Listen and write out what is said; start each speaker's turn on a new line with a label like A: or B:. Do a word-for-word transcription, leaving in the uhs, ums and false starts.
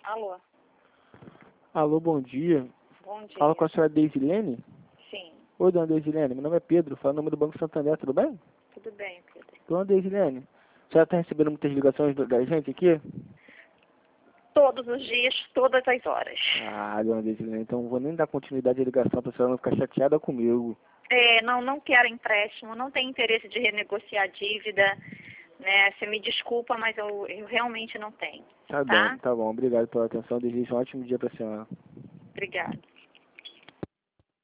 A: Alô?
B: Alô, bom dia.
A: Bom dia.
B: Fala com a senhora Deisilene?
A: Sim,
B: Oi, dona Deisilene, meu nome é Pedro, falo em nome do Banco Santander, tudo bem?
A: tudo bem, Pedro.
B: Dona Deisilene, a senhora está recebendo muitas ligações do- da gente aqui?
A: Todos os dias, todas as horas.
B: Ah, dona Deisilene, então não vou nem dar continuidade à ligação para a senhora não ficar chateada comigo.
A: É, não, não quero empréstimo, não tenho interesse de renegociar a dívida, né? Você me desculpa, mas eu, eu realmente não tenho,
B: Tá
A: tá?
B: bom, tá bom, obrigado pela atenção, desejo um ótimo dia para a senhora.
A: Obrigada.